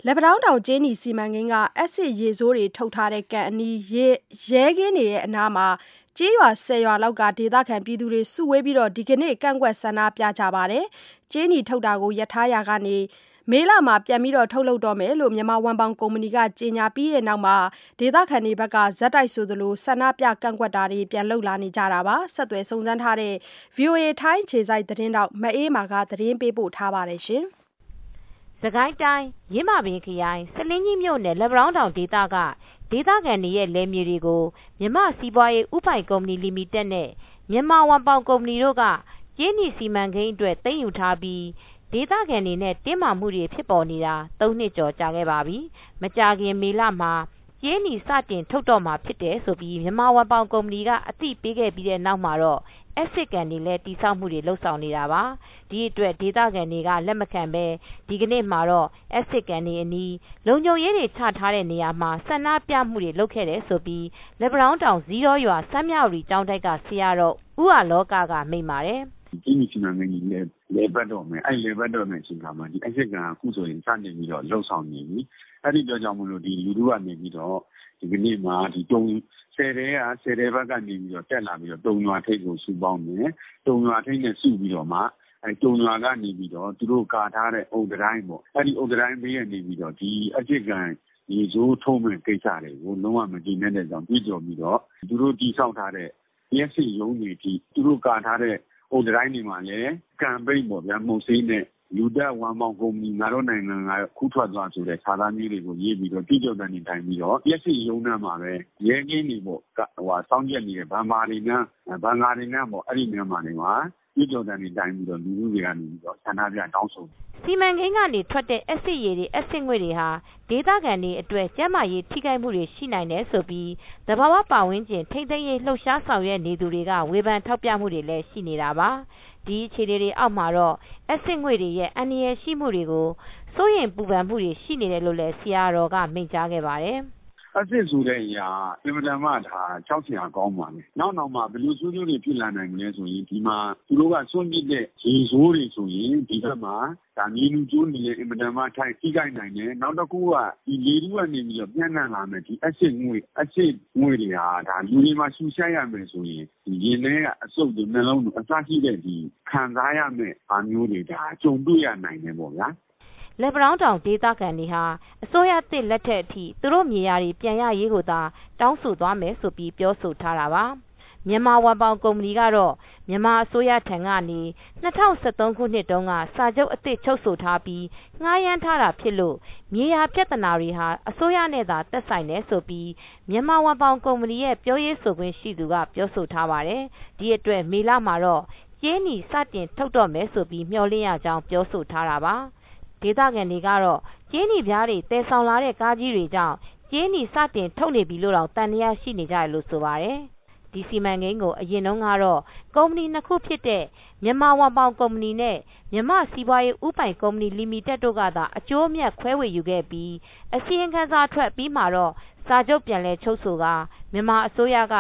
လက်ပံတောင်းတောင်ကြေးနီစီမံကိန်းကအက်ဆစ်ရေဆိုးတွေထုတ်ထားတဲ့ကန်အနီးရဲကင်းတွေအနားမှာကျေးရွာ10 ရွာလောက်ကဒေသခံတွေစုဝေးပြီးဒီကနေ့ကန့်ကွက်ဆန္ဒပြကြပါတယ်။ကြေးနီထုတ်တာကိုရပ်ထားရာကနေမေလမှာပြန်ပြီးထုတ်လုပ်တော့မယ်လို့မြန်မာဝန်ပေါင်ကုမ္ပဏီကကြေညာပြီးတဲ့နောက်မှာဒေသခံတွေဘက်ကဇက်တိုက်ဆိုသလိုဆန္ဒပြကန့်ကွက်တာတွေပြန်လုပ်လာနေကြတာပါ။ဆက်သွယ်စုံစမ်းထားတဲ့ VOA ထိုင်းခြေစိုက်သတင်းတောက်မအေးမာကသတင်းပေးပို့ထားပါတယ်ရှင်။စကိုင်းတိုင်းယင်းမာပင်ခရိုင်ဆားလင်းကြီးမြို့နယ်လက်ပံတောင်းတောင်ဒေသကဒေသခံတွေရဲ့လယ်မြေတွေကိုမြန်မာစီးပွားရေးဦးပိုင်ကုမ္ပဏီလီမီတက်နဲ့မြန်မာဝန်ပေါင်ကုမ္ပဏီတို့ကကြေးနီစီမံကိန်းအတွက်သိမ်းယူထားပြီးဒေသခံတွေနဲ့တင်းမာမှုတွေဖြစ်ပေါ်နေတာ 3 နှစ်ကျော်ကြာခဲ့ပါပြီ။မကြာခင်မေလမှာကြေးနီစတင်ထုတ်တော့မှာဖြစ်တယ်ဆိုပြီးမြန်မာဝန်ပေါင်ကုမ္ပဏီကအသိပေးခဲ့ပြီးတဲ့နောက်မှာတော့အက်ဆစ်ကန်တွေလည်းတိစောက်မှုတွေလုပ်ဆောင်နေတာပါ။ဒီအတွက်ဒေသခံတွေကလက်မခံပဲဒီကနေ့မှာတော့အက်ဆစ်ကန်တွေအနီးလုံခြုံရေးတွေချထားတဲ့နေရာမှာဆန္ဒပြမှုတွေလုပ်ခဲ့တယ်ဆိုပြီးလက်ပံတောင်းတောင်ဇီးရောရွာစမ်းမြဝတီကျောင်းတိုက်ကဆရာတော်ဦးအလောကကမိန့်ပါတယ်။ကြေးနီစီမံကိန်းကြီးလဲပတ်တော့မယ်။လဲပတ်တော့မယ်အချိန်မှာဒီအက်ဆစ်ကန်အခုဆိုရင်စတင်ပြီးတော့လှုပ်ဆောင်နေပြီ။အဲ့ဒီတော့ကြောင့်မလို့ဒီလူတို့ကနေပြီးတော့ဒီကနေ့မှာဒီတုံဆယ်တဲဘက်ကနေပြီးတော့တက်လာပြီးတော့တုံရွာထိပ်ကိုစုပေါင်းတယ်။တုံရွာထိပ်နဲ့စုပြီးတော့မှတုံရွာကနေပြီးတော့သူတို့ကာထားတဲ့အုတ်တိုင်းပေါ့။အဲ့ဒီအုတ်တိုင်းဘေးကနေပြီးတော့ဒီအက်ဆစ်ကန်ရေဆိုးထုံးမဲ့ကိစ္စတွေကိုလုံးဝမကြည့်နဲ့တဲ့ကြောင့်တွေ့ကြပြီးတော့သူတို့တိဆောက်ထားတဲ့ရက်စစ်ရုံးတွေဒီသူတို့ကာထားတဲ့အုတ်တိုင်းတွေမှာလည်းကံပိတ်ပေါ့ဗျာမုတ်ဆေးနဲ့လူတက်ဝမ်ပေါင်ကုမ္ပဏီငါတို့နိုင်ငံကခုထွက်သွားဆိုတဲ့ခြားသားမျိုးတွေကိုရေးပြီးတော့ကြည့်ကြော်တဲ့နေတိုင်းပြီးတော့ရက်စစ်ရုံးနှမ်းမှာပဲရဲကင်းတွေပေါ့စောင်းချက်နေတဲ့ဗန်မာတွေနဲ့ဗန်ကာတွေနဲ့ပေါ့အဲ့ဒီနေရာမှာနေမှာကြည့်ကြော်တဲ့နေတိုင်းပြီးတော့လူတွေကနေပြီးတော့ဆန္ဒပြတောင်းဆိုစီမံကိန်းကနေထွက်တဲ့အက်ဆစ်ရည်တွေအက်ဆစ်ငွေ့တွေဟာဒေသခံတွေအတွက်ကျန်းမာရေးထိခိုက်မှုတွေရှိနိုင်တယ်ဆိုပြီးသဘာဝပတ်ဝန်းကျင်ထိန်းသိမ်းရေးလှုပ်ရှားဆောင်ရွက်နေသူတွေကဝေဖန်ထောက်ပြမှုတွေလည်းရှိနေတာပါဒီအခြေအနေတွေအောက်မှာတော့အက်ဆစ်ငွေ့တွေရဲ့အန္တရာယ်ရှိမှုတွေကိုစိုးရိမ်ပူပန်မှုတွေရှိနေတယ်လို့လည်းဆရာတော်ကမိန့်ကြားခဲ့ပါတယ်အစ်စ်ဆိုတဲ့အရာအင်မတန်မှဒါကြောက်စရာကောင်းပါလေနောက်မှဘယ်လိုဆိုးကျိုးတွေဖြစ်လာနိုင်မလဲဆိုရင်ဒီမှာသူတို့ကစွန့်ပစ်တဲ့ရေဆိုးတွေဆိုရင်ဒီဘက်မှာဒါမြေလူကျိုးနေလေအင်မတန်မှထိုက်ထိခိုက်နိုင်တယ်နောက်တစ်ခုကဒီလေထုကနေပြီးတော့ပြန်နှံလာမယ်ဒီအက်ဆစ်ငွေတွေဟာဒါလူတွေမှာရှူရှိုက်ရမယ်ဆိုရင်ဒီရင်ထဲကအဆုပ်တွေနှလုံးတွေအစရှိတဲ့ဒီခံစားရမယ့်အားမျိုးတွေဒါကြုံတွေ့ရနိုင်တယ်ပေါ့ဗျာလက်ပံတောင်းတောင်ဒေသခံတွေဟာအစိုးရသစ်လက်ထက်အထိသူတို့မြေယာတွေပြန်ရရေးကိုသာတောင်းဆိုသွားမယ်ဆိုပြီးပြောဆိုထားတာပါမြန်မာဝန်ပေါင်ကုမ္ပဏီကတော့မြန်မာအစိုးရထံကနေ2013ခုနှစ်တုန်းကစာချုပ်အသစ်ချုပ်ဆိုထားပြီးငှားရမ်းထားတာဖြစ်လို့မြေယာပြဿနာတွေဟာအစိုးရနဲ့သာသက်ဆိုင်တယ်ဆိုပြီးမြန်မာဝန်ပေါင်ကုမ္ပဏီရဲ့ပြောရေးဆိုခွင့်ရှိသူကပြောဆိုထားပါတယ်ဒီအတွက်မေလမှာတော့ကြေးနီစတင်ထုတ်တော့မယ်ဆိုပြီးမျှော်လင့်ရကြောင်းပြောဆိုထားတာပါဒေသခံတွေကတော့ကြေးနီပြားတွေတည်ဆောင်လာတဲ့ကားကြီးတွေကြောင့်ကြေးနီစတင်ထုတ်နေပြီလို့တော့တန်တရားရှိနေကြတယ်လို့ဆိုပါတယ်ဒီစီမံကိန်းကိုအရင်တုန်းကတော့ကုမ္ပဏီ2ခုဖြစ်တဲ့မြန်မာဝန်ပေါင်ကုမ္ပဏီနဲ့မြန်မာစီးပွားရေးဦးပိုင်ကုမ္ပဏီလီမီတက်တို့ကသာအကျိုးအမြတ်ခွဲဝေယူခဲ့ပြီးအစီရင်ခံစာထွက်ပြီးမှတော့စာချုပ်ပြန်လည်ချုပ်ဆိုကမြန်မာအစိုးရက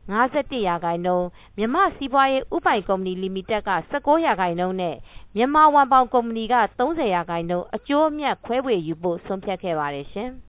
51%မြန်မာစီးပွားရေးဦးပိုင်ကုမ္ပဏီလီမီတက်က19%နဲ့မြန်မာဝန်ပေါင်ကုမ္ပဏီက30%အကျိုးအမြတ်ခွဲဝေယူဖို့ဆုံးဖြတ်ခဲ့ပါတယ်ရှင်